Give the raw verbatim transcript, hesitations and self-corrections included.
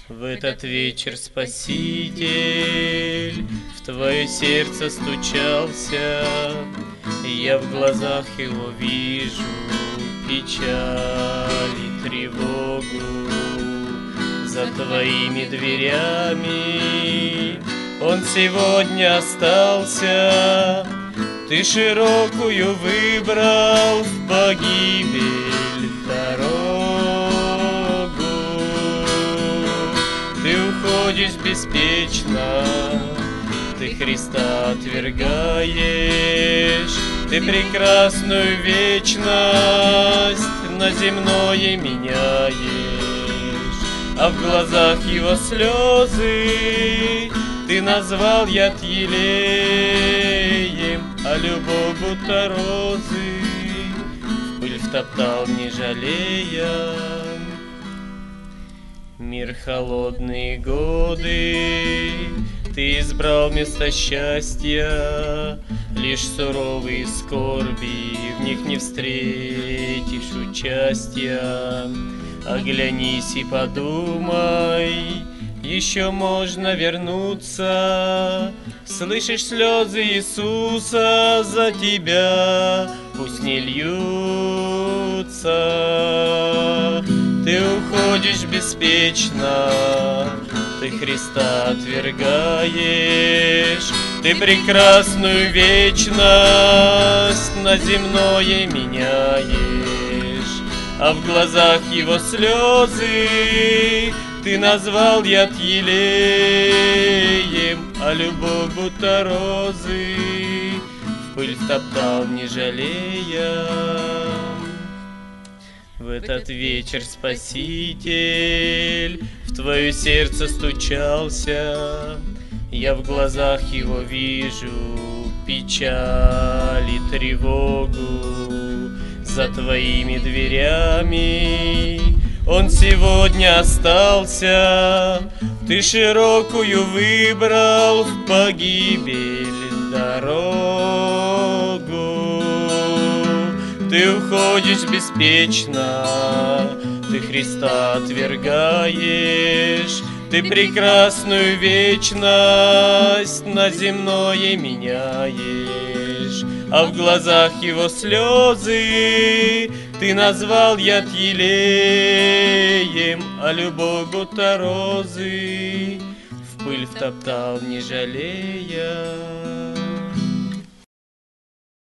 В этот вечер Спаситель в твое сердце стучался, я в глазах его вижу печаль и тревогу. За твоими дверями он сегодня остался, ты широкую выбрал в погибель дорогу. Ты уходишь беспечно, ты Христа отвергаешь, ты прекрасную вечность на земное меняешь, а в глазах его слезы ты назвал яд елеем, а любовь будто розы в пыль втоптал, не жалея. Мир холодные годы ты избрал вместо счастья, лишь суровые скорби, в них не встретишь участия. Оглянись и подумай, еще можно вернуться. Слышишь слезы Иисуса за тебя, пусть не льются. Ты уходишь беспечно, ты Христа отвергаешь, ты прекрасную вечность на земное меняешь, а в глазах его слезы ты назвал яд елеем, а любовь будто розы в пыль втоптал, не жалея. В этот вечер Спаситель в твое сердце стучался, я в глазах его вижу печаль и тревогу. За твоими дверями он сегодня остался, ты широкую выбрал в погибель дорогу. Ты уходишь беспечно, ты Христа отвергаешь, ты прекрасную вечность на земное меняешь, а в глазах его слезы ты назвал яд елеем, а любовь будто розы в пыль втоптал, не жалея.